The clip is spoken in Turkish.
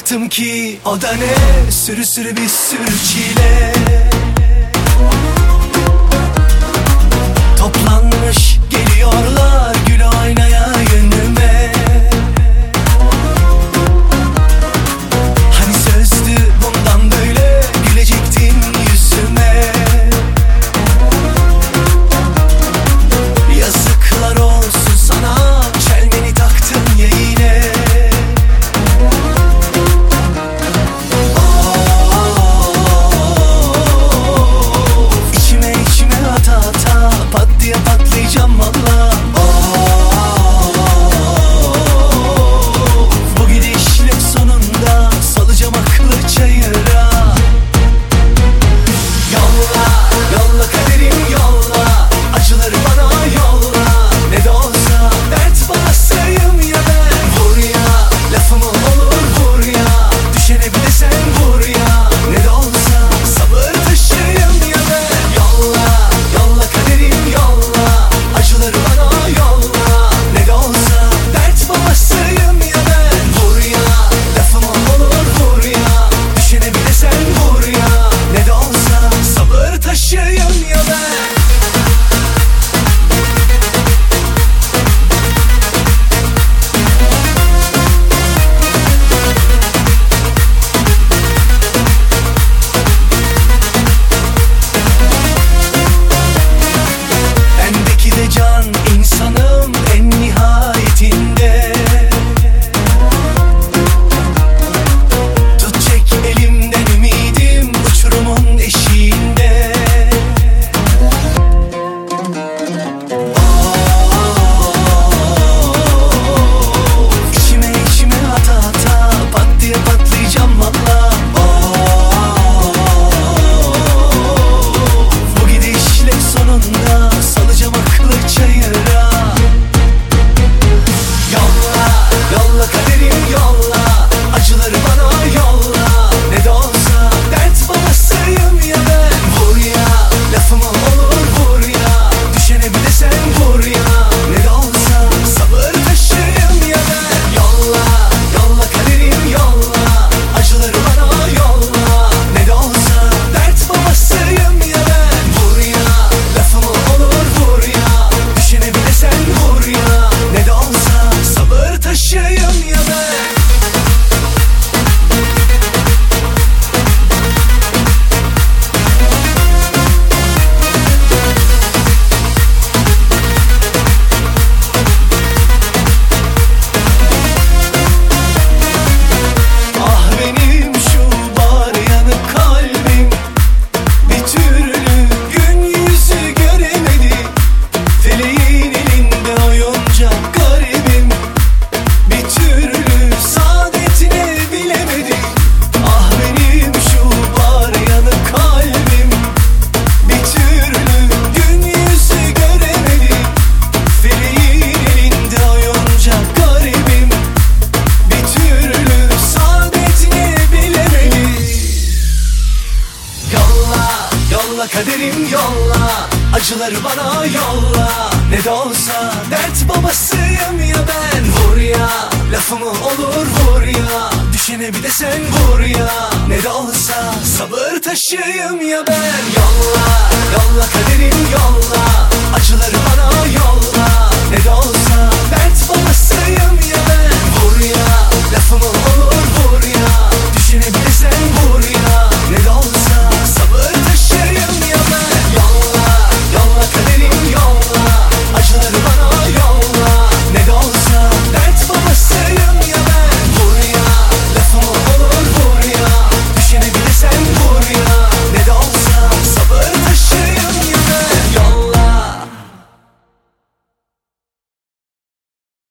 baktım ki o da ne, sürü sürü bir sürü çile. Toplanmış geliyorlar gül oynaya yönüme. Hani sözdü bundan böyle gülecektin yüzüme. Yazıklar olsun sana, çelmeni taktın ya yine. İçime içime ata ata pat diye patlayacağım valla. Bu gidişle sonunda salacağım aklı çayıra. Yolla, yolla kaderim yolla, acıları bana yolla. Ne de olsa dert basayım ya ben. Vur ya, lafımı olur vur ya, düşene bir de sen vur ya. Ne de olsa sabır taşıyım ya ben. Yolla, yolla kaderim yolla, acıları bana yolla. Ne de olsa dert basayım ya ben. Vur ya, lafımı olur vur ya, düşene bir de sen vur ya. Ne de olsa sabır taşıyım ya ben. Bendeki de can insanım en nihayetinde. Tut çek elimden ümidim uçurumun eşiğinde. İçime içime ata ata pat diye patlayacağım valla. Bu gidişle sonunda salacağım aklı çayıra. Yolla, yolla kaderim yolla, acıları bana yolla. Ne de olsa dert basayım ya ben. Vur ya, lafımı olur vur ya, düşene bir de sen vur ya. Ne de olsa sabır taşıyım ya ben. Yolla, yolla kaderim yolla, acıları bana yolla. Ne de olsa dert basayım ya ben. Vur ya, lafımı olur vur ya, düşene bir de sen vur ya. Ne de olsa sabır taşıyım ya ben. Ah benim şu bar yanık kalbim, bir türlü gün yüzü göremedi. Feleğin elinde oyuncak garibim, bir türlü saadetini bilemedi. Ah benim şu bar yanık kalbim, bir türlü gün yüzü göremedi. Feleğin elinde oyuncak garibim, bir türlü saadetini bilemedi. Yolla, yolla kaderim yolla, acıları bana yolla. Ne de olsa dert babasıyım ya ben. Vur ya, lafımı olur vur ya, düşene bir de sen vur ya. Ne de olsa sabır taşıyım ya ben. Yolla,